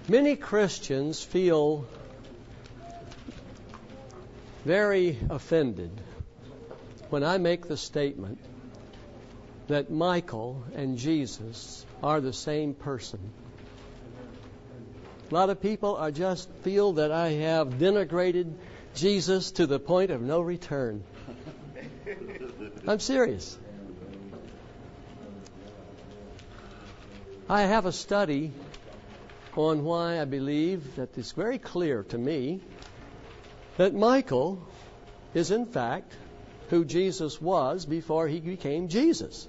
Many Christians feel very offended when I make the statement that Michael and Jesus are the same person. A lot of people just feel that I have denigrated Jesus to the point of no return. I'm serious. I have a study on why I believe that it's very clear to me that Michael is in fact who Jesus was before he became Jesus.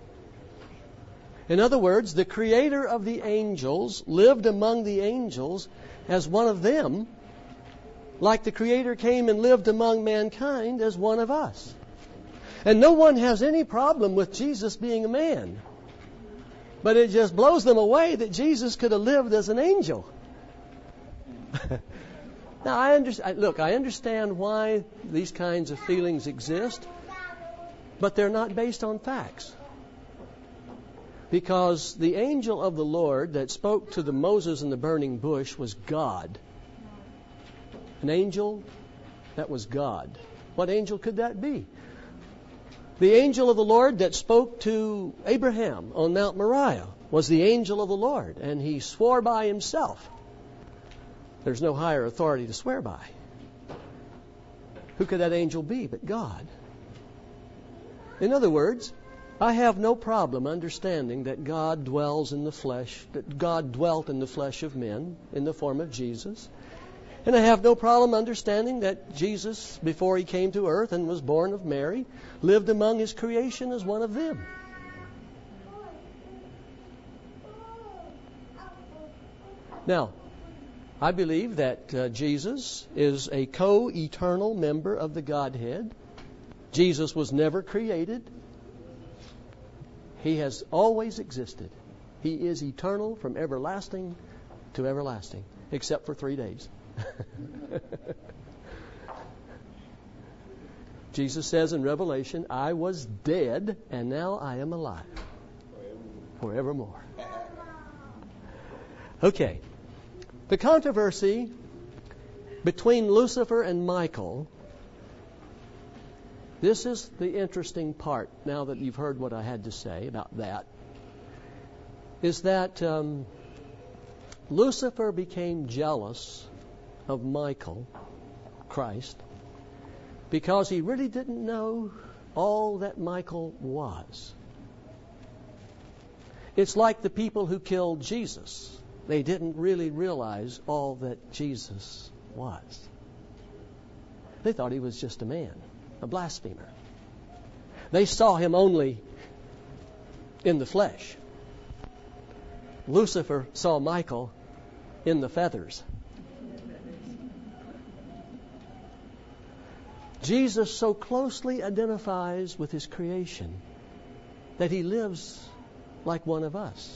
In other words, the creator of the angels lived among the angels as one of them, like the creator came and lived among mankind as one of us. And no one has any problem with Jesus being a man. But it just blows them away that Jesus could have lived as an angel. Now, I understand why these kinds of feelings exist, but they're not based on facts. Because the angel of the Lord that spoke to the Moses in the burning bush was God. An angel that was God. What angel could that be? The angel of the Lord that spoke to Abraham on Mount Moriah was the angel of the Lord, and he swore by himself. There's no higher authority to swear by. Who could that angel be but God? In other words, I have no problem understanding that God dwells in the flesh, that God dwelt in the flesh of men in the form of Jesus. And I have no problem understanding that Jesus, before he came to earth and was born of Mary, lived among his creation as one of them. Now, I believe that Jesus is a co-eternal member of the Godhead. Jesus was never created. He has always existed. He is eternal from everlasting to everlasting, except for 3 days. Jesus says in Revelation, I was dead and now I am alive forevermore. Okay. The controversy between Lucifer and Michael, this is the interesting part, now that you've heard what I had to say about that, is that Lucifer became jealous of Michael, Christ, because he really didn't know all that Michael was. It's like the people who killed Jesus. They didn't really realize all that Jesus was. They thought he was just a man, a blasphemer. They saw him only in the flesh. Lucifer saw Michael in the feathers. Jesus so closely identifies with his creation that he lives like one of us.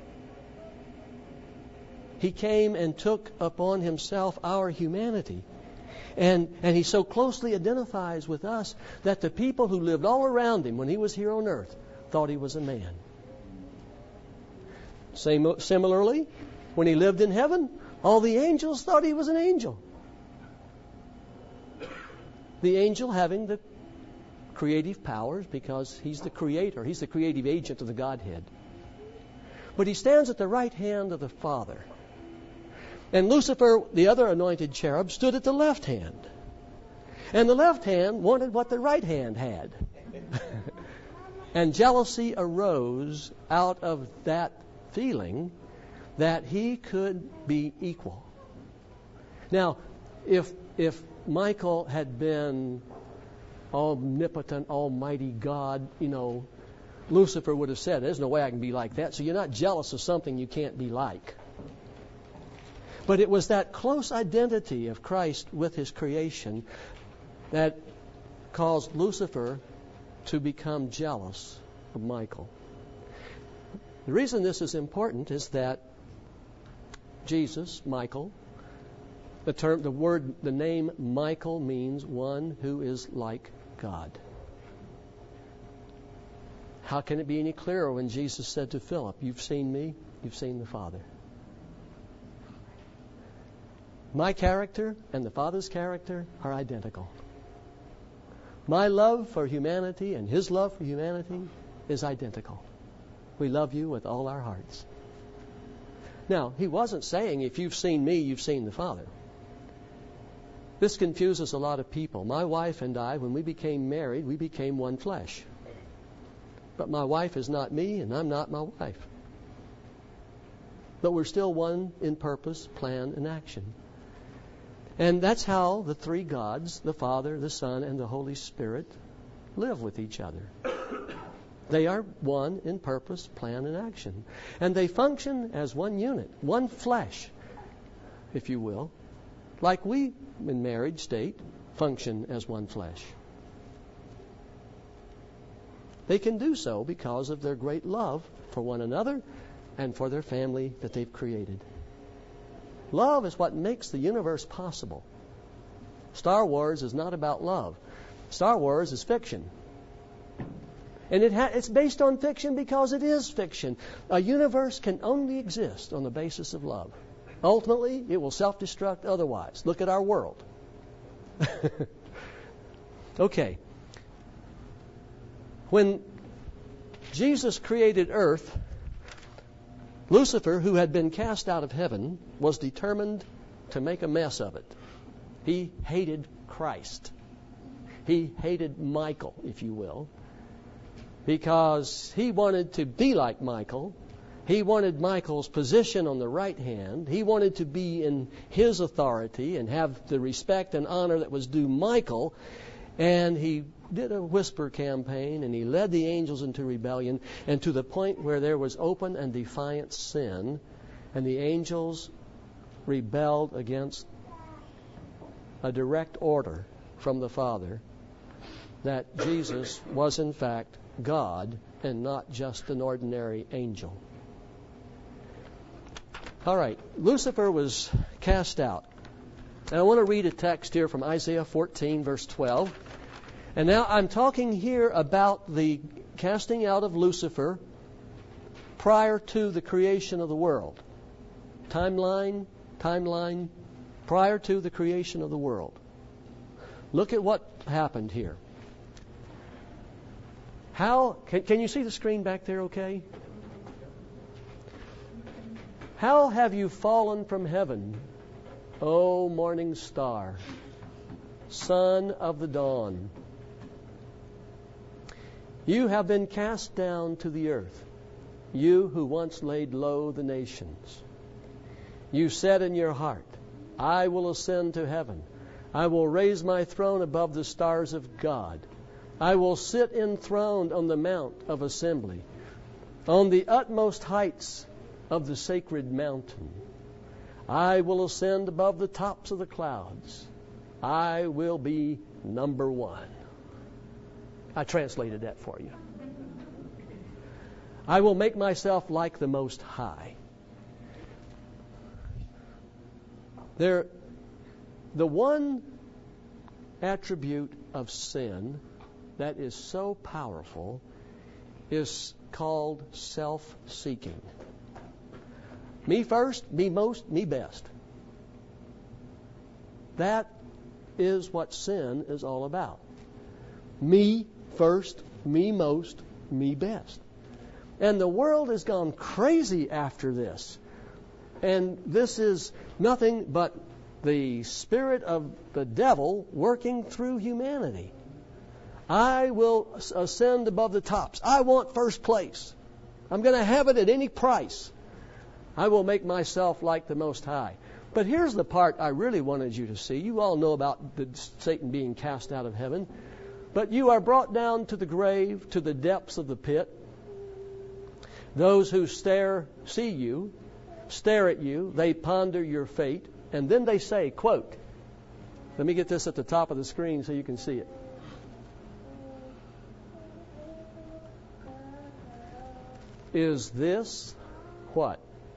He came and took upon himself our humanity. And he so closely identifies with us that the people who lived all around him when he was here on earth thought he was a man. Similarly, when he lived in heaven, all the angels thought he was an angel. The angel having the creative powers because he's the creator. He's the creative agent of the Godhead. But he stands at the right hand of the Father. And Lucifer, the other anointed cherub, stood at the left hand. And the left hand wanted what the right hand had. And jealousy arose out of that feeling that he could be equal. Now, if Michael had been omnipotent, almighty God, Lucifer would have said, there's no way I can be like that. So you're not jealous of something you can't be like. But it was that close identity of Christ with his creation that caused Lucifer to become jealous of Michael. The reason this is important is that Jesus, Michael, the name Michael means one who is like God. How can it be any clearer when Jesus said to Philip, you've seen me, you've seen the Father. My character and the Father's character are identical. My love for humanity and His love for humanity is identical. We love you with all our hearts. Now, He wasn't saying, if you've seen me, you've seen the Father. This confuses a lot of people. My wife and I, when we became married, we became one flesh. But my wife is not me, and I'm not my wife. But we're still one in purpose, plan, and action. And that's how the three gods, the Father, the Son, and the Holy Spirit, live with each other. They are one in purpose, plan, and action. And they function as one unit, one flesh, if you will, like we, in marriage state, function as one flesh. They can do so because of their great love for one another and for their family that they've created. Love is what makes the universe possible. Star Wars is not about love. Star Wars is fiction. And it's based on fiction because it is fiction. A universe can only exist on the basis of love. Ultimately, it will self-destruct otherwise. Look at our world. Okay. When Jesus created earth, Lucifer, who had been cast out of heaven, was determined to make a mess of it. He hated Christ. He hated Michael, if you will, because he wanted to be like Michael. He wanted Michael's position on the right hand. He wanted to be in his authority and have the respect and honor that was due Michael. And he did a whisper campaign, and he led the angels into rebellion, and to the point where there was open and defiant sin, and the angels rebelled against a direct order from the Father that Jesus was in fact God and not just an ordinary angel. All right, Lucifer was cast out. And I want to read a text here from Isaiah 14, verse 12. And now I'm talking here about the casting out of Lucifer prior to the creation of the world. Timeline, prior to the creation of the world. Look at what happened here. How, can you see the screen back there okay? How have you fallen from heaven, O morning star, son of the dawn? You have been cast down to the earth, you who once laid low the nations. You said in your heart, I will ascend to heaven. I will raise my throne above the stars of God. I will sit enthroned on the mount of assembly, on the utmost heights of the sacred mountain. I will ascend above the tops of the clouds. I will be number one. I translated that for you. I will make myself like the Most High. The one attribute of sin that is so powerful is called self-seeking. Me first, me most, me best. That is what sin is all about. Me first, me most, me best. And the world has gone crazy after this. And this is nothing but the spirit of the devil working through humanity. I will ascend above the tops. I want first place. I'm going to have it at any price. I will make myself like the Most High. But here's the part I really wanted you to see. You all know about Satan being cast out of heaven. But you are brought down to the grave, to the depths of the pit. Those who see you, stare at you, they ponder your fate, and then they say, quote, let me get this at the top of the screen so you can see it. Is this what?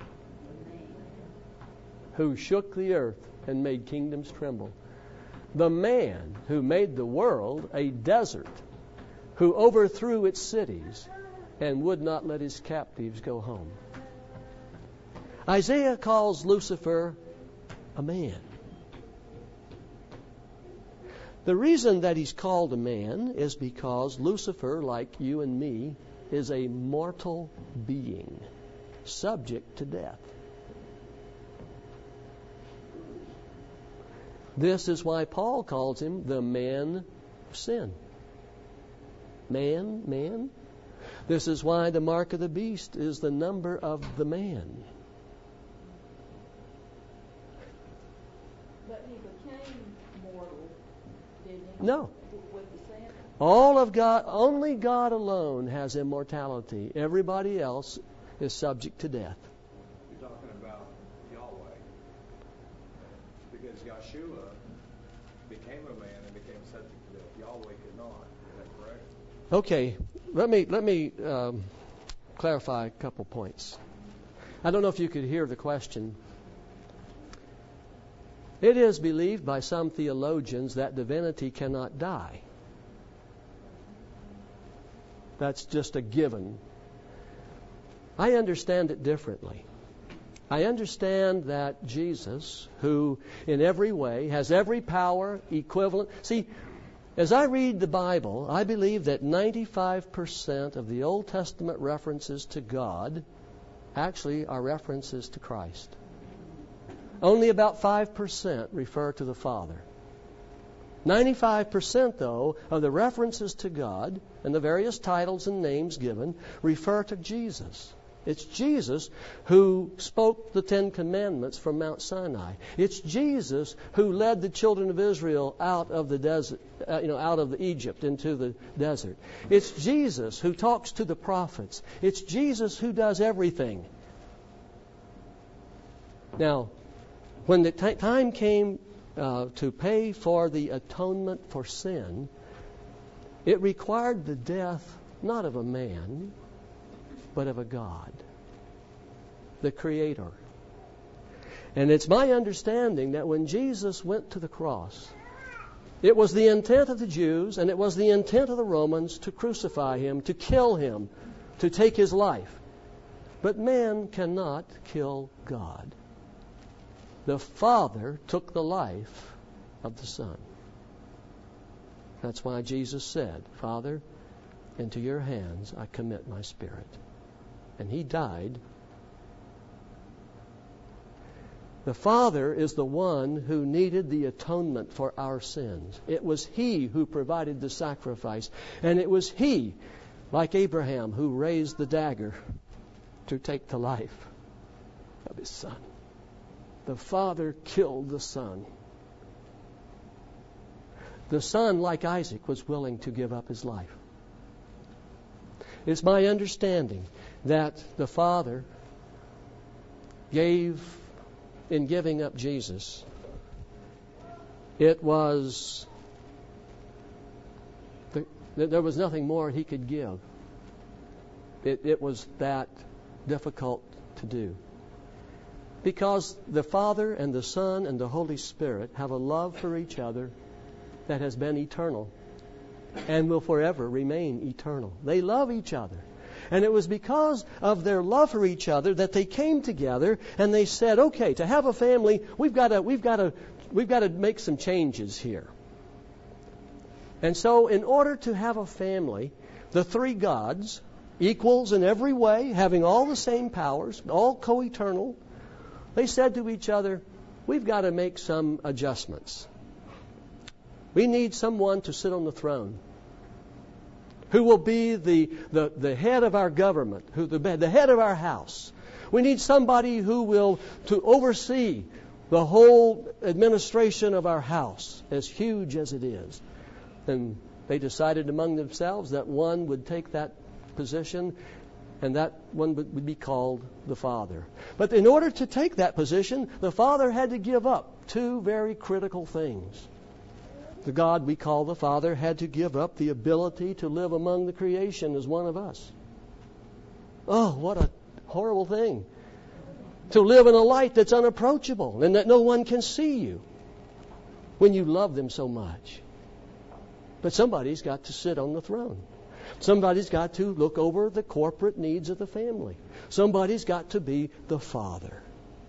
Who shook the earth and made kingdoms tremble. The man who made the world a desert, who overthrew its cities and would not let his captives go home. Isaiah calls Lucifer a man. The reason that he's called a man is because Lucifer, like you and me, is a mortal being, subject to death. This is why Paul calls him the man of sin. Man. This is why the mark of the beast is the number of the man. But he became mortal, didn't he? No. With the sin? All of God, only God alone has immortality. Everybody else is subject to death. You're talking about Yahweh. Because Yeshua became a man and became subject to death. Yahweh could not. Is that correct? Okay, let me clarify a couple points. I don't know if you could hear the question. It is believed by some theologians that divinity cannot die. That's just a given. I understand it differently. I understand that Jesus, who in every way has every power equivalent. See, as I read the Bible, I believe that 95% of the Old Testament references to God actually are references to Christ. Only about 5% refer to the Father. 95%, though, of the references to God and the various titles and names given refer to Jesus. It's Jesus who spoke the Ten Commandments from Mount Sinai. It's Jesus who led the children of Israel out of the desert, out of Egypt into the desert. It's Jesus who talks to the prophets. It's Jesus who does everything. Now, when the time came to pay for the atonement for sin, it required the death not of a man, but of a God, the Creator. And it's my understanding that when Jesus went to the cross, it was the intent of the Jews and it was the intent of the Romans to crucify him, to kill him, to take his life. But man cannot kill God. The Father took the life of the Son. That's why Jesus said, Father, into your hands I commit my spirit. And he died. The Father is the one who needed the atonement for our sins. It was he who provided the sacrifice. And it was he, like Abraham, who raised the dagger to take the life of his son. The Father killed the Son. The Son, like Isaac, was willing to give up his life. It's my understanding that the Father gave, in giving up Jesus, there was nothing more he could give. It was that difficult to do. Because the Father and the Son and the Holy Spirit have a love for each other that has been eternal and will forever remain eternal. They love each other. And it was because of their love for each other that they came together and they said, okay, to have a family, we've got to make some changes here. And so in order to have a family, the three gods, equals in every way, having all the same powers, all co-eternal, they said to each other, we've got to make some adjustments. We need someone to sit on the throne who will be the head of our government, the head of our house. We need somebody who will to oversee the whole administration of our house, as huge as it is. And they decided among themselves that one would take that position, and that one would be called the Father. But in order to take that position, the Father had to give up two very critical things. The God we call the Father had to give up the ability to live among the creation as one of us. Oh, what a horrible thing. To live in a light that's unapproachable and that no one can see you when you love them so much. But somebody's got to sit on the throne. Somebody's got to look over the corporate needs of the family. Somebody's got to be the Father.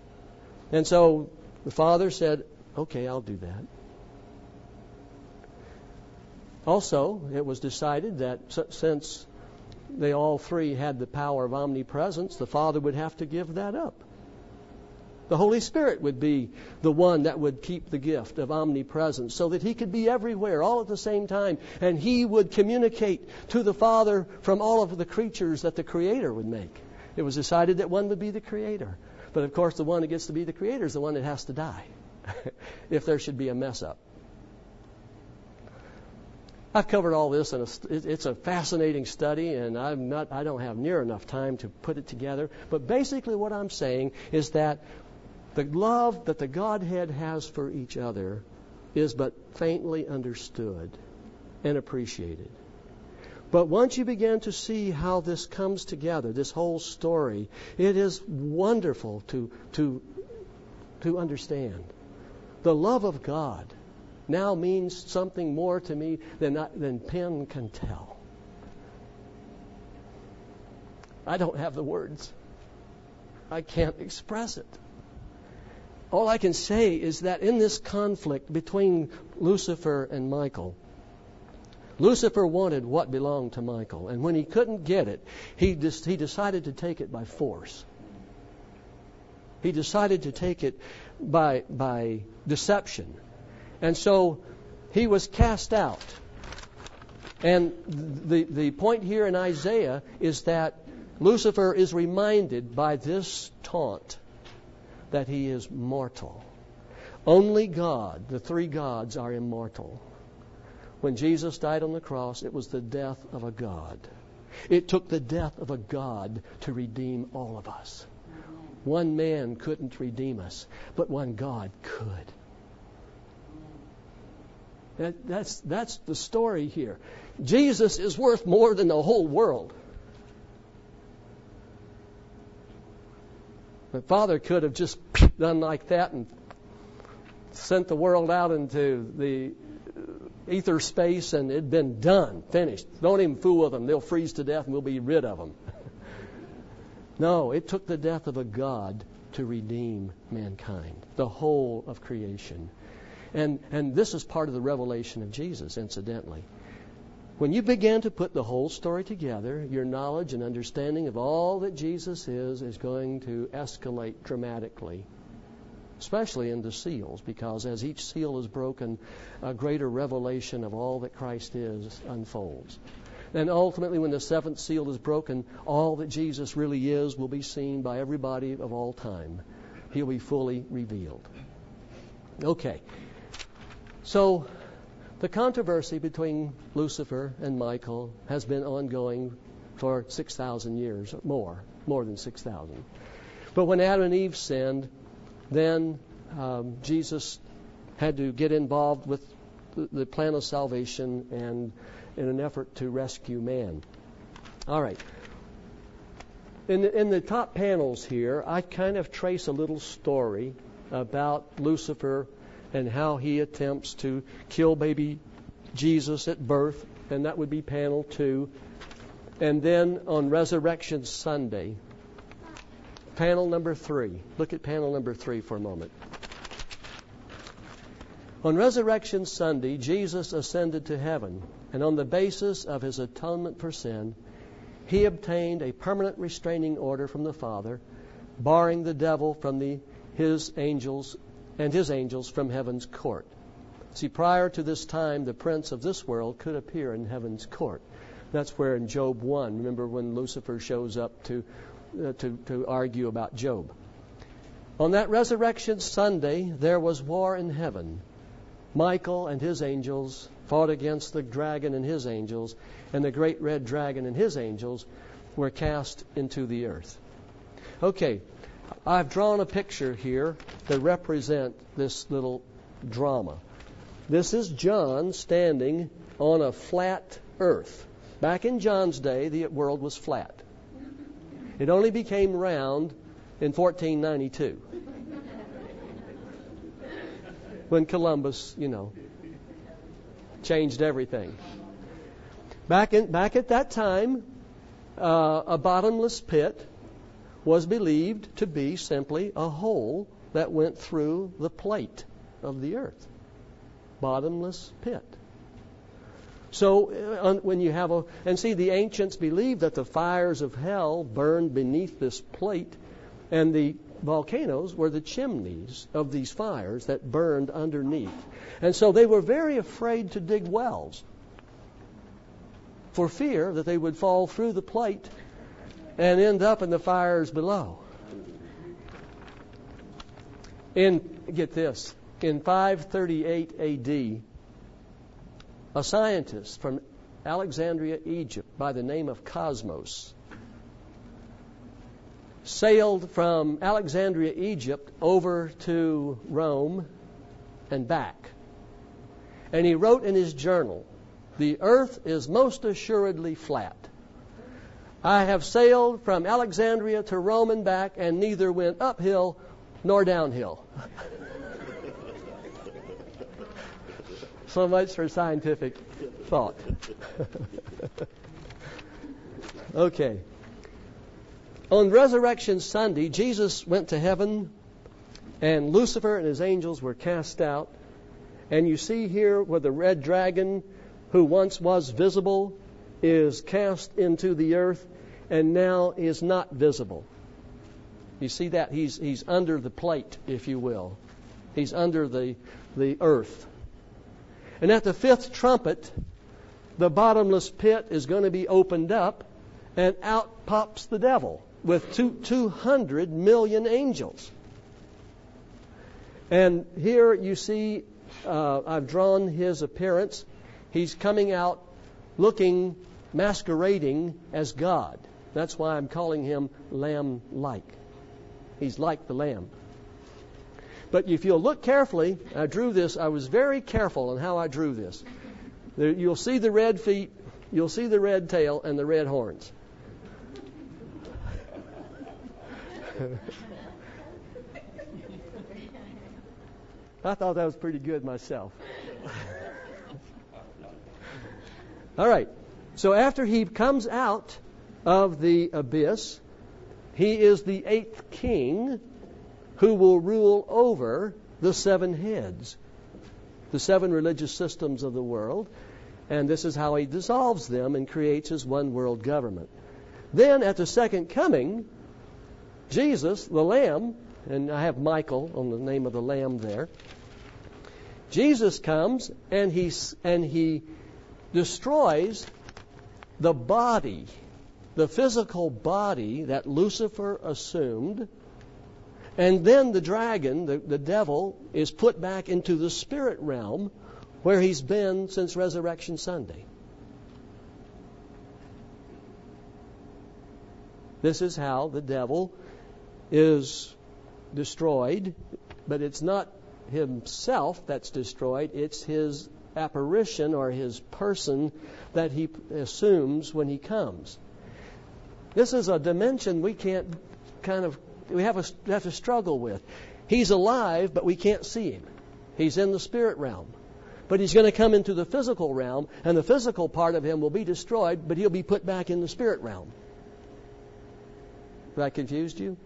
And so the Father said, okay, I'll do that. Also, it was decided that since they all three had the power of omnipresence, the Father would have to give that up. The Holy Spirit would be the one that would keep the gift of omnipresence so that He could be everywhere all at the same time, and He would communicate to the Father from all of the creatures that the Creator would make. It was decided that one would be the Creator. But of course, the one that gets to be the Creator is the one that has to die if there should be a mess up. I've covered all this, and it's a fascinating study, and I don't have near enough time to put it together. But basically what I'm saying is that the love that the Godhead has for each other is but faintly understood and appreciated. But once you begin to see how this comes together, this whole story, it is wonderful to understand. The love of God now means something more to me than pen can tell. I don't have the words. I can't express it. All I can say is that in this conflict between Lucifer and Michael, Lucifer wanted what belonged to Michael, and when he couldn't get it, he decided to take it by force. He decided to take it by deception. And so he was cast out. And the point here in Isaiah is that Lucifer is reminded by this taunt that he is mortal. Only God, the three gods, are immortal. When Jesus died on the cross, it was the death of a God. It took the death of a God to redeem all of us. One man couldn't redeem us, but one God could. That's the story here. Jesus is worth more than the whole world. The Father could have just done like that and sent the world out into the ether space and it'd been done, finished. Don't even fool with them. They'll freeze to death and we'll be rid of them. No, it took the death of a God to redeem mankind, the whole of creation. And this is part of the revelation of Jesus, incidentally. When you begin to put the whole story together, your knowledge and understanding of all that Jesus is going to escalate dramatically, especially in the seals, because as each seal is broken, a greater revelation of all that Christ is unfolds. And ultimately, when the seventh seal is broken, all that Jesus really is will be seen by everybody of all time. He'll be fully revealed. Okay. So, the controversy between Lucifer and Michael has been ongoing for 6,000 years, or more than 6,000. But when Adam and Eve sinned, then Jesus had to get involved with the plan of salvation and in an effort to rescue man. All right. In the top panels here, I kind of trace a little story about Lucifer and how he attempts to kill baby Jesus at birth, and that would be panel 2. And then on Resurrection Sunday, panel number 3. Look at panel number 3 for a moment. On Resurrection Sunday, Jesus ascended to heaven, and on the basis of his atonement for sin, he obtained a permanent restraining order from the Father, barring the devil from his angels from heaven's court. See, prior to this time, the prince of this world could appear in heaven's court. That's where in Job 1, remember when Lucifer shows up to argue about Job. On that Resurrection Sunday, there was war in heaven. Michael and his angels fought against the dragon and his angels, and the great red dragon and his angels were cast into the earth. Okay, I've drawn a picture here to represent this little drama. This is John standing on a flat earth. Back in John's day, the world was flat. It only became round in 1492. When Columbus, changed everything. Back at that time, a bottomless pit was believed to be simply a hole that went through the plate of the earth. Bottomless pit. So when you have and see, the ancients believed that the fires of hell burned beneath this plate, and the volcanoes were the chimneys of these fires that burned underneath. And so they were very afraid to dig wells for fear that they would fall through the plate and end up in the fires below. Get this, in 538 A.D., a scientist from Alexandria, Egypt, by the name of Cosmos, sailed from Alexandria, Egypt, over to Rome and back. And he wrote in his journal, "The earth is most assuredly flat. I have sailed from Alexandria to Rome and back, and neither went uphill nor downhill." So much for scientific thought. Okay. On Resurrection Sunday, Jesus went to heaven, and Lucifer and his angels were cast out. And you see here where the red dragon, who once was visible, is cast into the earth and now is not visible. You see that? He's under the plate, if you will. He's under the earth. And at the fifth trumpet, the bottomless pit is going to be opened up, and out pops the devil with 200 million angels. And here you see, I've drawn his appearance. He's coming out looking, masquerading as God. That's why I'm calling him lamb-like. He's like the lamb. But if you'll look carefully, I drew this. I was very careful in how I drew this. You'll see the red feet, you'll see the red tail, and the red horns. I thought that was pretty good myself. All right. So after he comes out of the abyss, he is the eighth king who will rule over the seven heads, the seven religious systems of the world. And this is how he dissolves them and creates his one world government. Then at the second coming, Jesus, the Lamb, and I have Michael on the name of the Lamb there. Jesus comes and he destroys the body, the physical body that Lucifer assumed, and then the dragon, the devil, is put back into the spirit realm where he's been since Resurrection Sunday. This is how the devil is destroyed, but it's not himself that's destroyed, it's his apparition or his person that he assumes when he comes. This is a dimension we can't we have to struggle with. He's alive, but we can't see him. He's in the spirit realm. But he's going to come into the physical realm, and the physical part of him will be destroyed, but he'll be put back in the spirit realm. Have I confused you?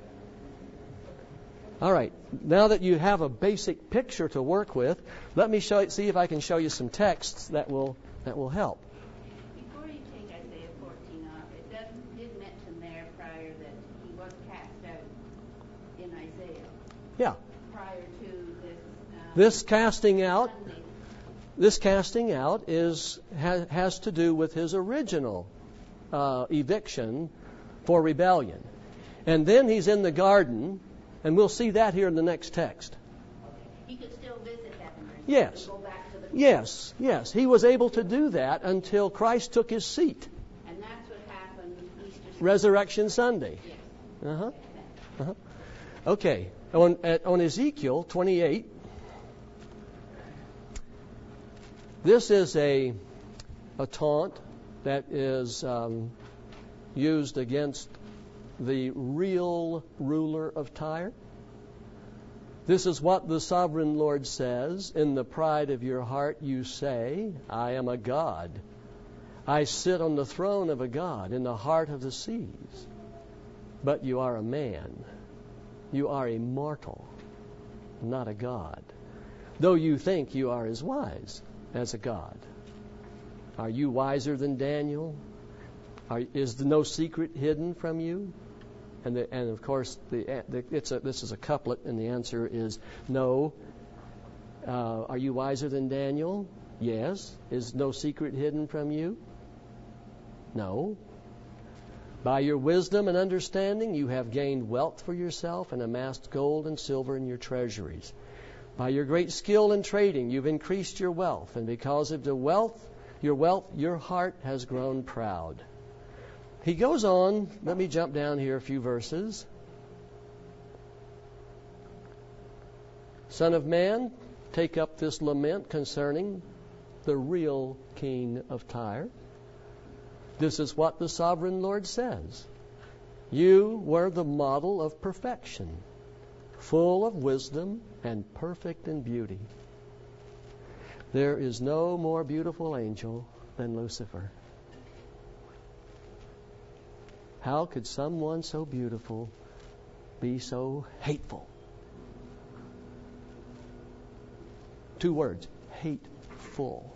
All right. Now that you have a basic picture to work with, let me see if I can show you some texts that will help. Before you take Isaiah 14 off, it did mention there prior that he was cast out in Isaiah. Yeah. Prior to this. This casting out. Sunday. This casting out has to do with his original eviction for rebellion. And then he's in the garden, and we'll see that here in the next text. He could still visit heaven. Yes. Go back to the Yes. He was able to do that until Christ took his seat. And that's what happened Easter Sunday. Resurrection Sunday. Yes. Okay. On Ezekiel 28, this is a taunt that is used against the real ruler of Tyre. This is what the sovereign Lord says: in the pride of your heart you say, I am a god. I sit on the throne of a god in the heart of the seas. But you are a man. You are a mortal, not a god. Though you think you are as wise as a god. Are you wiser than Daniel? Is no secret hidden from you? And of course, this is a couplet, and the answer is no. Are you wiser than Daniel? Yes. Is no secret hidden from you? No. By your wisdom and understanding, you have gained wealth for yourself and amassed gold and silver in your treasuries. By your great skill in trading, you've increased your wealth, and because of your heart has grown proud. He goes on. Let me jump down here a few verses. Son of man, take up this lament concerning the real king of Tyre. This is what the sovereign Lord says. You were the model of perfection, full of wisdom and perfect in beauty. There is no more beautiful angel than Lucifer. How could someone so beautiful be so hateful? 2 words, hateful.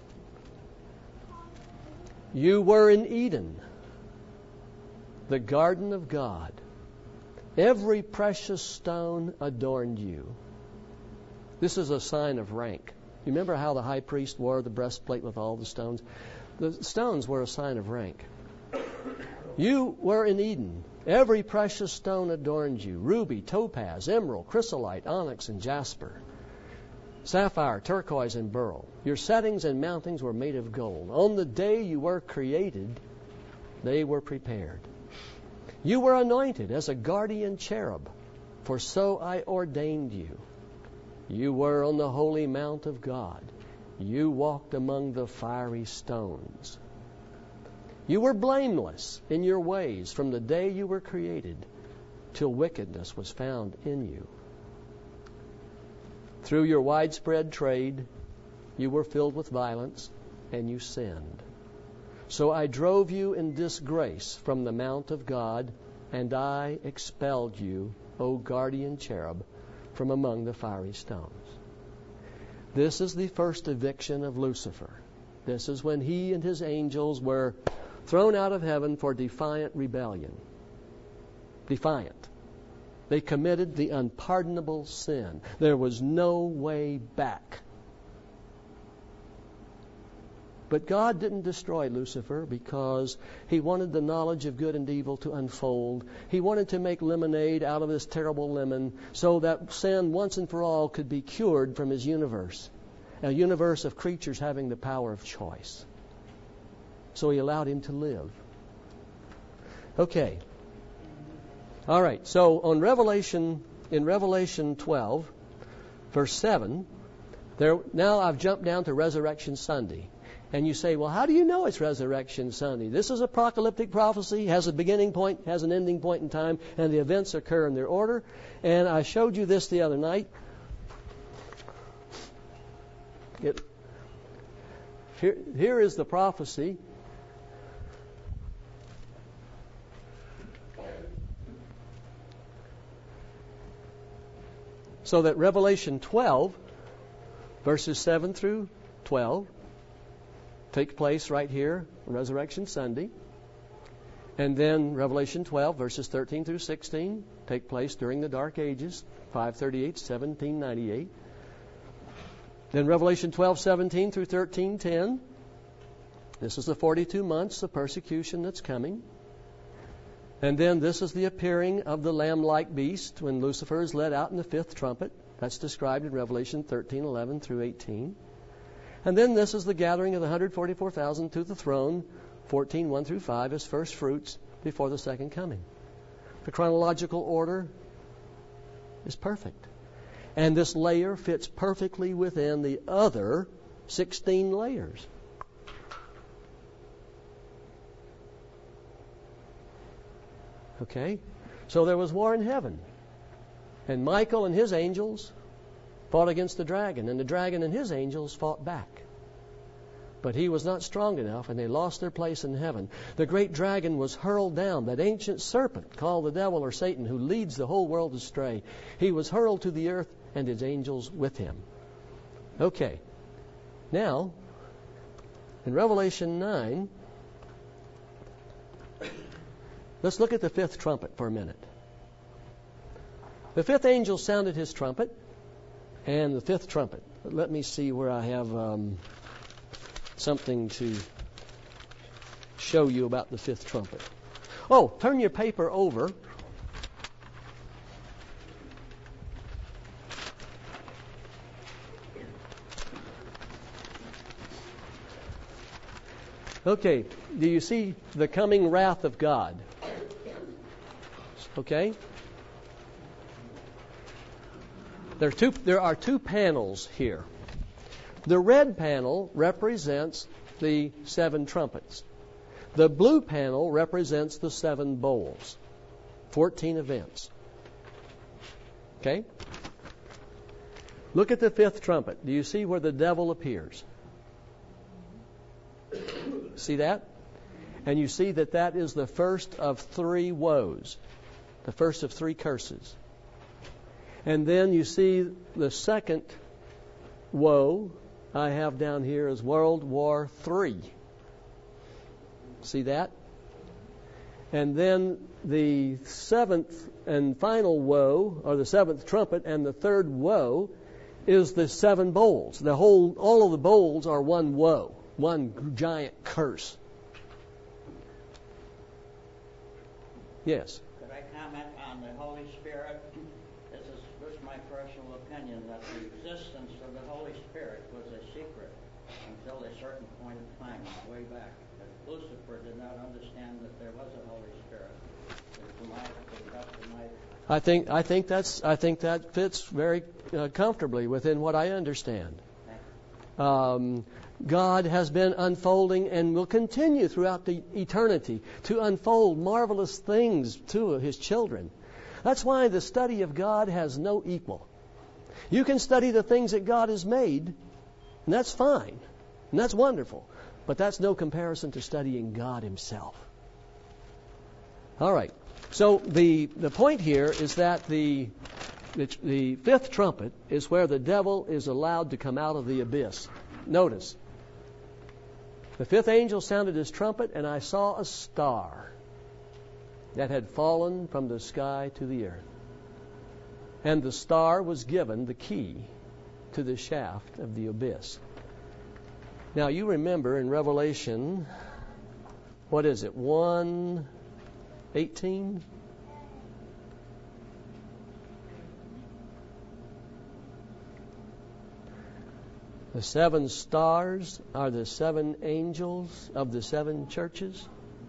You were in Eden, the garden of God. Every precious stone adorned you. This is a sign of rank. You remember how the high priest wore the breastplate with all the stones? The stones were a sign of rank. You were in Eden. Every precious stone adorned you. Ruby, topaz, emerald, chrysolite, onyx, and jasper. Sapphire, turquoise, and beryl. Your settings and mountings were made of gold. On the day you were created, they were prepared. You were anointed as a guardian cherub, for so I ordained you. You were on the holy mount of God. You walked among the fiery stones. You were blameless in your ways from the day you were created till wickedness was found in you. Through your widespread trade, you were filled with violence, and you sinned. So I drove you in disgrace from the mount of God, and I expelled you, O guardian cherub, from among the fiery stones. This is the first eviction of Lucifer. This is when he and his angels were thrown out of heaven for defiant rebellion. Defiant. They committed the unpardonable sin. There was no way back. But God didn't destroy Lucifer because he wanted the knowledge of good and evil to unfold. He wanted to make lemonade out of this terrible lemon so that sin once and for all could be cured from his universe, a universe of creatures having the power of choice. So he allowed him to live. Okay. All right. So in Revelation 12, verse 7, now I've jumped down to Resurrection Sunday. And you say, well, how do you know it's Resurrection Sunday? This is apocalyptic prophecy, has a beginning point, has an ending point in time, and the events occur in their order. And I showed you this the other night. Here is the prophecy. So that Revelation 12, verses 7 through 12, take place right here, Resurrection Sunday. And then Revelation 12, verses 13 through 16, take place during the Dark Ages, 538, 1798. Then Revelation 12, 17 through 13, 10. This is the 42 months of persecution that's coming. And then this is the appearing of the lamb-like beast when Lucifer is led out in the fifth trumpet. That's described in Revelation 13, 11 through 18. And then this is the gathering of the 144,000 to the throne, 14, 1 through 5, as first fruits before the second coming. The chronological order is perfect. And this layer fits perfectly within the other 16 layers. Okay? So there was war in heaven. And Michael and his angels fought against the dragon, and the dragon and his angels fought back. But he was not strong enough, and they lost their place in heaven. The great dragon was hurled down, that ancient serpent called the devil or Satan, who leads the whole world astray. He was hurled to the earth, and his angels with him. Okay. Now, In Revelation 9, let's look at the fifth trumpet for a minute. The fifth angel sounded his trumpet, and the fifth trumpet. Let me see where I have something to show you about the fifth trumpet. Oh, turn your paper over. Okay, do you see the coming wrath of God? Okay? There are two panels here. The red panel represents the 7 trumpets. The blue panel represents the 7 bowls. 14 events. Okay? Look at the fifth trumpet. Do you see where the devil appears? See that? And you see that that is the first of 3 woes. The first of 3 curses. And then you see the second woe I have down here is World War III. See that? And then the 7th and final woe, or the 7th trumpet, and the 3rd woe is the 7 bowls. All of the bowls are one woe, one giant curse. Yes. Could I comment on the Holy Spirit? This is my personal opinion, that the existence of the Holy Spirit was a secret until a certain point of time, way back. That Lucifer did not understand that there was a Holy Spirit. I think that fits very comfortably within what I understand. God has been unfolding and will continue throughout the eternity to unfold marvelous things to His children. That's why the study of God has no equal. You can study the things that God has made, and that's fine, and that's wonderful, but that's no comparison to studying God Himself. All right. So the point here is that the fifth trumpet is where the devil is allowed to come out of the abyss. Notice, the fifth angel sounded his trumpet, and I saw a star that had fallen from the sky to the earth. And the star was given the key to the shaft of the abyss. Now you remember in Revelation, what is it, 1:18? The 7 stars are the 7 angels of the 7 churches.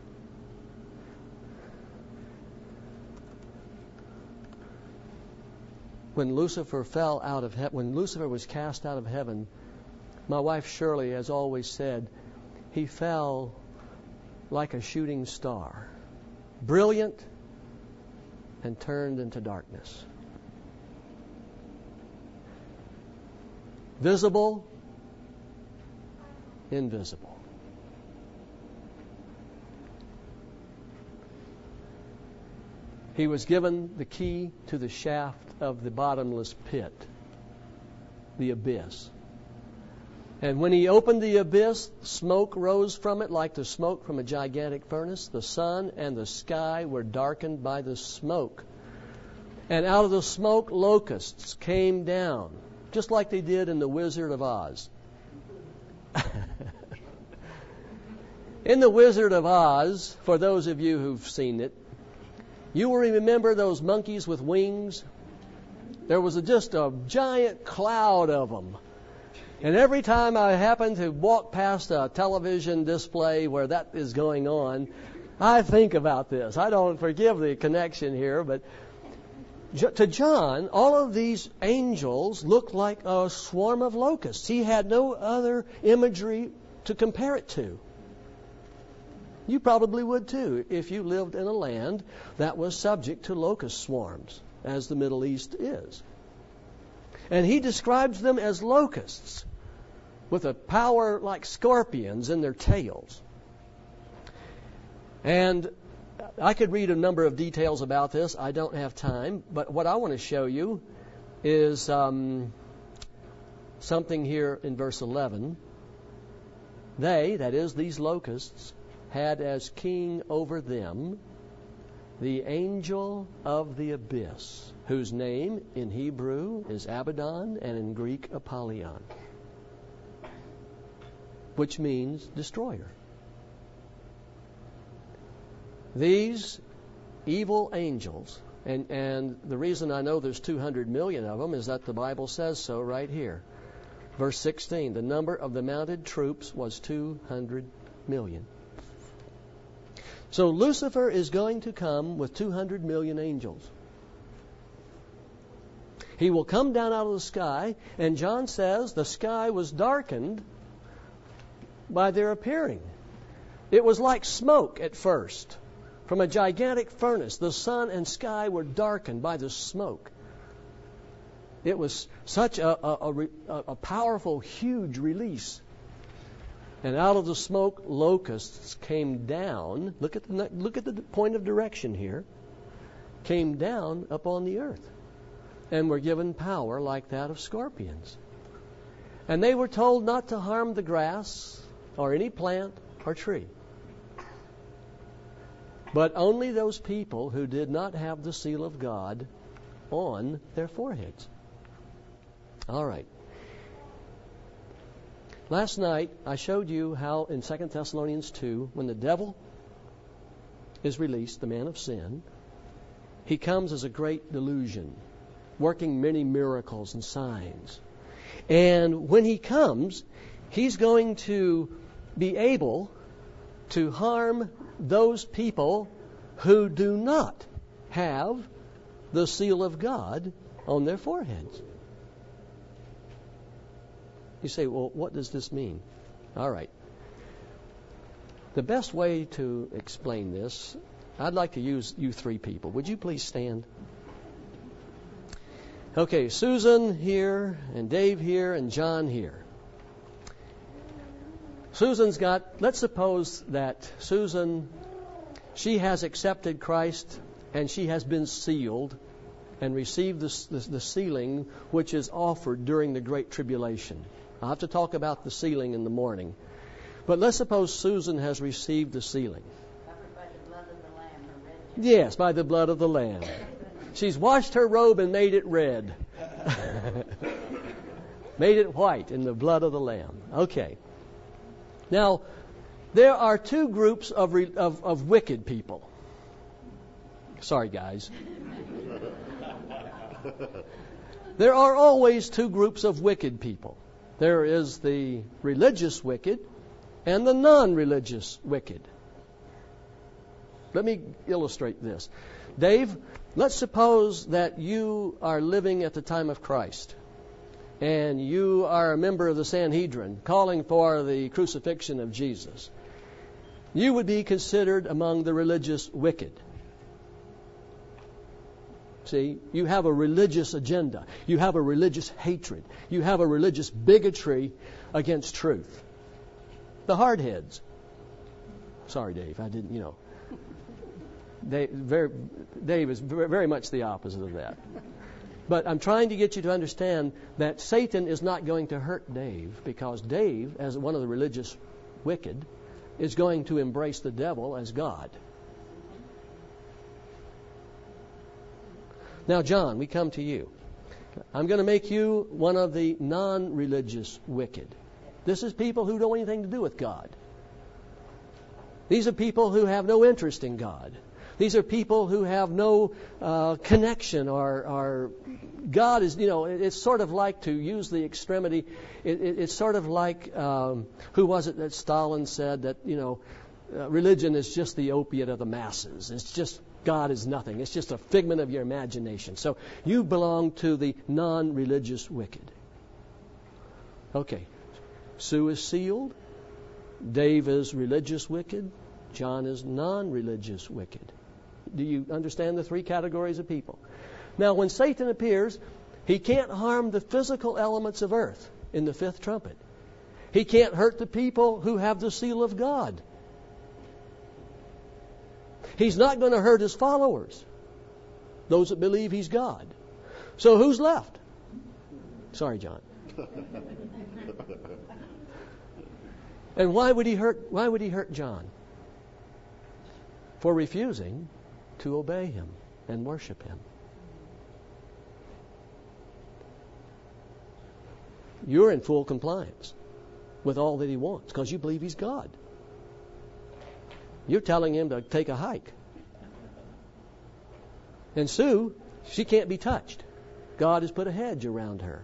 When Lucifer fell out of when Lucifer was cast out of heaven, my wife Shirley has always said, he fell like a shooting star, brilliant and turned into darkness. Visible, invisible. He was given the key to the shaft of the bottomless pit, the abyss. And when he opened the abyss, smoke rose from it like the smoke from a gigantic furnace. The sun and the sky were darkened by the smoke. And out of the smoke, locusts came down, just like they did in The Wizard of Oz. In The Wizard of Oz, for those of you who've seen it, you will remember those monkeys with wings. There was just a giant cloud of them. And every time I happen to walk past a television display where that is going on, I think about this. I don't forgive the connection here, but to John, all of these angels looked like a swarm of locusts. He had no other imagery to compare it to. You probably would too if you lived in a land that was subject to locust swarms, as the Middle East is. And he describes them as locusts with a power like scorpions in their tails. And I could read a number of details about this. I don't have time. But what I want to show you is something here in verse 11. They, that is, these locusts, had as king over them the angel of the abyss, whose name in Hebrew is Abaddon and in Greek Apollyon, which means destroyer. These evil angels, and the reason I know there's 200 million of them is that the Bible says so right here. Verse 16, the number of the mounted troops was 200 million. So Lucifer is going to come with 200 million angels. He will come down out of the sky, and John says the sky was darkened by their appearing. It was like smoke at first. From a gigantic furnace, the sun and sky were darkened by the smoke. It was such a powerful, huge release. And out of the smoke, locusts came down. Look at the point of direction here. Came down upon the earth and were given power like that of scorpions. And they were told not to harm the grass or any plant or tree, but only those people who did not have the seal of God on their foreheads. All right. Last night, I showed you how in 2 Thessalonians 2, when the devil is released, the man of sin, he comes as a great delusion, working many miracles and signs. And when he comes, he's going to be able to harm those people who do not have the seal of God on their foreheads. You say, well, what does this mean? All right. The best way to explain this, I'd like to use you three people. Would you please stand? Okay, Susan here, and Dave here, and John here. Susan's got, let's suppose that Susan, she has accepted Christ and she has been sealed and received the sealing which is offered during the Great Tribulation. I'll have to talk about the sealing in the morning. But let's suppose Susan has received the sealing. Covered by the blood of the Lamb, her red. Yes, by the blood of the Lamb. She's washed her robe and made it red. Made it white in the blood of the Lamb. Okay. Now, there are two groups of wicked people. Sorry, guys. There are always two groups of wicked people. There is the religious wicked and the non-religious wicked. Let me illustrate this. Dave, let's suppose that you are living at the time of Christ and you are a member of the Sanhedrin calling for the crucifixion of Jesus. You would be considered among the religious wicked. See, you have a religious agenda. You have a religious hatred. You have a religious bigotry against truth. The hardheads. Sorry, Dave, I didn't, Dave is very much the opposite of that. But I'm trying to get you to understand that Satan is not going to hurt Dave, because Dave, as one of the religious wicked, is going to embrace the devil as God. Now, John, we come to you. I'm going to make you one of the non-religious wicked. This is people who don't want anything to do with God. These are people who have no interest in God. These are people who have no connection or God is, it's sort of like, to use the extremity, it's sort of like, who was it that Stalin said that, religion is just the opiate of the masses. It's just, God is nothing. It's just a figment of your imagination. So you belong to the non-religious wicked. Okay. Sue is sealed. Dave is religious wicked. John is non-religious wicked. Do you understand the three categories of people? Now, when Satan appears, he can't harm the physical elements of earth in the fifth trumpet. He can't hurt the people who have the seal of God. He's not going to hurt his followers, those that believe he's God. So who's left? Sorry, John. And why would he hurt John? For refusing to obey him and worship him. You're in full compliance with all that he wants because you believe he's God. You're telling him to take a hike. And Sue, she can't be touched. God has put a hedge around her.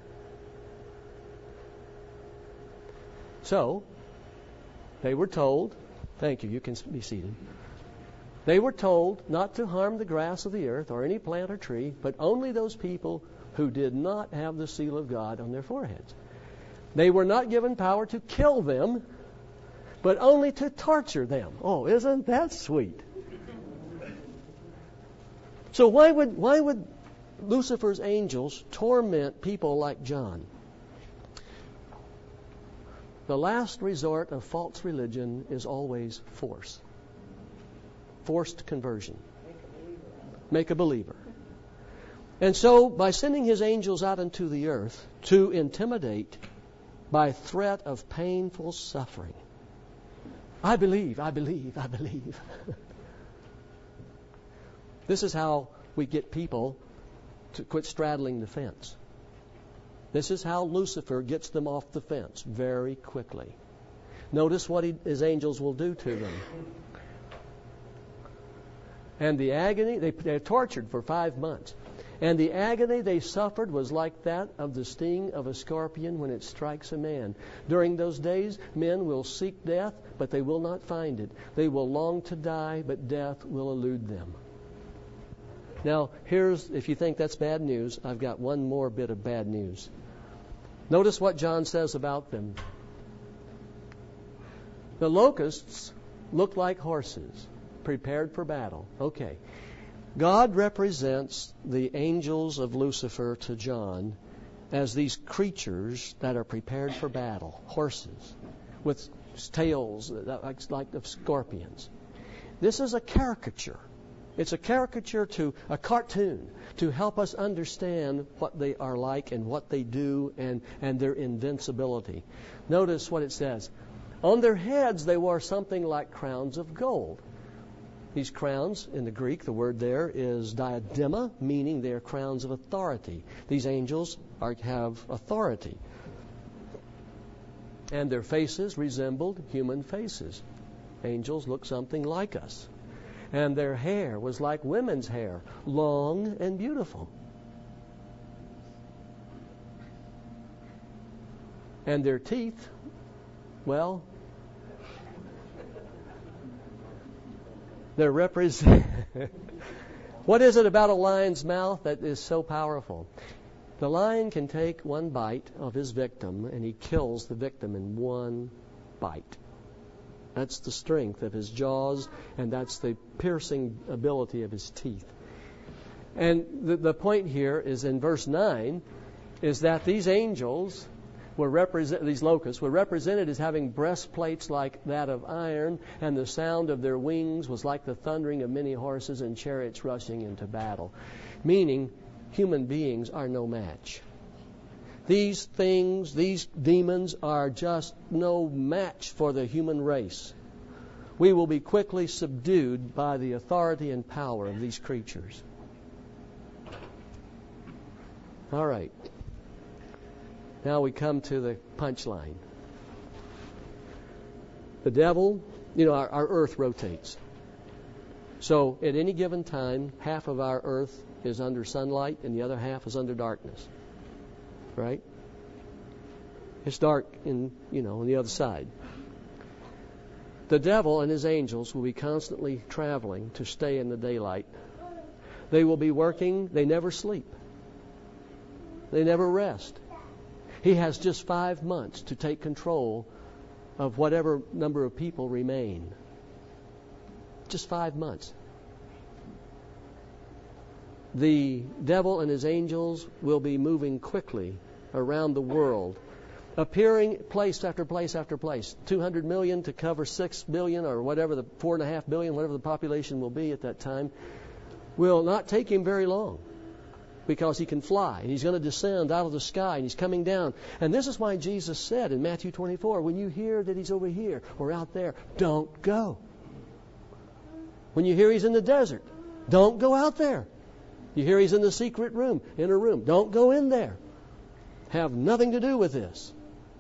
So, they were told, thank you, you can be seated. They were told not to harm the grass of the earth or any plant or tree, but only those people who did not have the seal of God on their foreheads. They were not given power to kill them, but only to torture them. Oh, isn't that sweet? So why would Lucifer's angels torment people like John? The last resort of false religion is always force. Forced conversion. Make a believer. And so, by sending his angels out into the earth to intimidate by threat of painful suffering. I believe. This is how we get people to quit straddling the fence. This is how Lucifer gets them off the fence very quickly. Notice what his angels will do to them. And the agony, they're tortured for 5 months. And the agony they suffered was like that of the sting of a scorpion when it strikes a man. During those days, men will seek death, but they will not find it. They will long to die, but death will elude them. Now, if you think that's bad news, I've got one more bit of bad news. Notice what John says about them. The locusts look like horses, prepared for battle. Okay. God represents the angels of Lucifer to John as these creatures that are prepared for battle, horses with tails like of scorpions. This is a caricature. It's a caricature to a cartoon to help us understand what they are like and what they do and their invincibility. Notice what it says. On their heads they wore something like crowns of gold. These crowns, in the Greek, the word there is diadema, meaning they are crowns of authority. These angels have authority. And their faces resembled human faces. Angels look something like us. And their hair was like women's hair, long and beautiful. And their teeth, well, they're What is it about a lion's mouth that is so powerful? The lion can take one bite of his victim and he kills the victim in one bite. That's the strength of his jaws and that's the piercing ability of his teeth. And the point here is in verse 9 is that these angels these locusts were represented as having breastplates like that of iron, and the sound of their wings was like the thundering of many horses and chariots rushing into battle. Meaning, human beings are no match. These things, these demons, are just no match for the human race. We will be quickly subdued by the authority and power of these creatures. All right. Now we come to the punchline. The devil, our earth rotates. So at any given time, half of our earth is under sunlight and the other half is under darkness. Right? It's dark on the other side. The devil and his angels will be constantly traveling to stay in the daylight. They will be working. They never sleep. They never rest. He has just 5 months to take control of whatever number of people remain. Just 5 months. The devil and his angels will be moving quickly around the world, appearing place after place after place. 200 million to cover 6 billion or whatever, the 4.5 billion, whatever the population will be at that time, will not take him very long. because he can fly, and he's going to descend out of the sky, and he's coming down. And this is why Jesus said in Matthew 24, when you hear that he's over here or out there, don't go. When you hear he's in the desert, don't go out there. You hear he's in the secret room, inner room, don't go in there. Have nothing to do with this.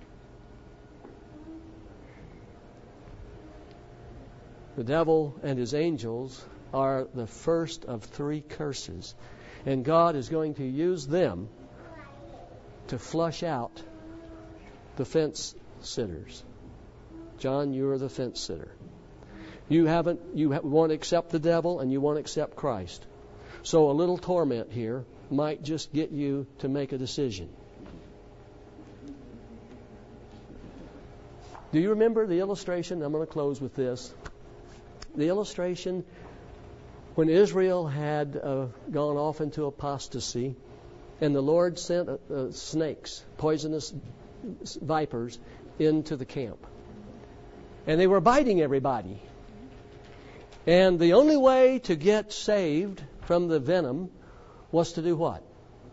The devil and his angels are the first of 3 curses. And God is going to use them to flush out the fence sitters. John, you are the fence sitter. You want to accept the devil and you want to accept Christ. So a little torment here might just get you to make a decision. Do you remember the illustration? I'm going to close with this. The illustration when Israel had gone off into apostasy and the Lord sent snakes, poisonous vipers, into the camp. And they were biting everybody. And the only way to get saved from the venom was to do what?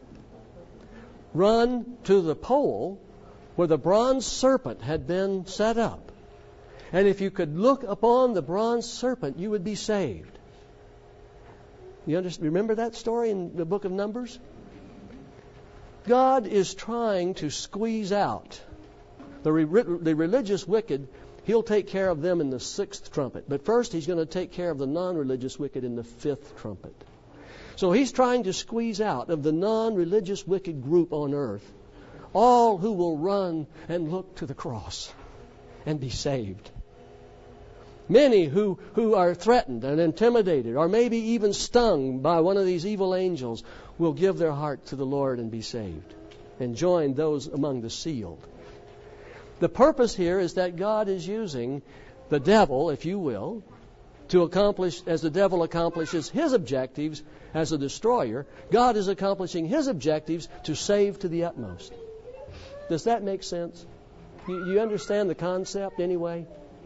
Run to the pole where the bronze serpent had been set up. And if you could look upon the bronze serpent, you would be saved. You remember that story in the book of Numbers? God is trying to squeeze out the religious wicked. He'll take care of them in the 6th trumpet. But first, he's going to take care of the non-religious wicked in the 5th trumpet. So he's trying to squeeze out of the non-religious wicked group on earth all who will run and look to the cross and be saved. Many who are threatened and intimidated or maybe even stung by one of these evil angels will give their heart to the Lord and be saved and join those among the sealed. The purpose here is that God is using the devil, if you will, to accomplish, as the devil accomplishes his objectives as a destroyer, God is accomplishing his objectives to save to the utmost. Does that make sense? You understand the concept anyway?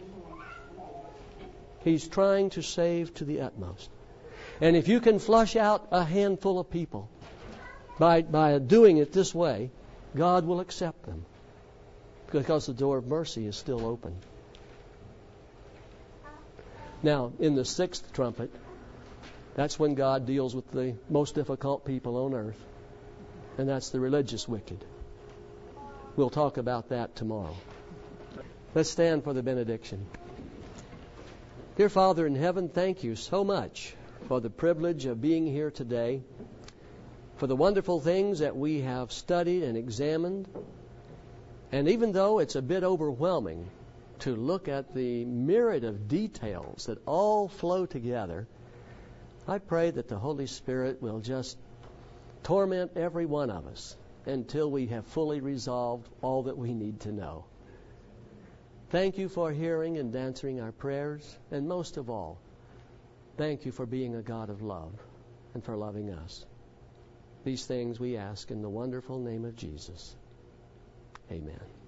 He's trying to save to the utmost. And if you can flush out a handful of people by doing it this way, God will accept them because the door of mercy is still open. Now, in the 6th trumpet, that's when God deals with the most difficult people on earth, and that's the religious wicked. We'll talk about that tomorrow. Let's stand for the benediction. Dear Father in heaven, thank you so much for the privilege of being here today, for the wonderful things that we have studied and examined. And even though it's a bit overwhelming to look at the myriad of details that all flow together, I pray that the Holy Spirit will just torment every one of us until we have fully resolved all that we need to know. Thank you for hearing and answering our prayers, and most of all, thank you for being a God of love and for loving us. These things we ask in the wonderful name of Jesus. Amen.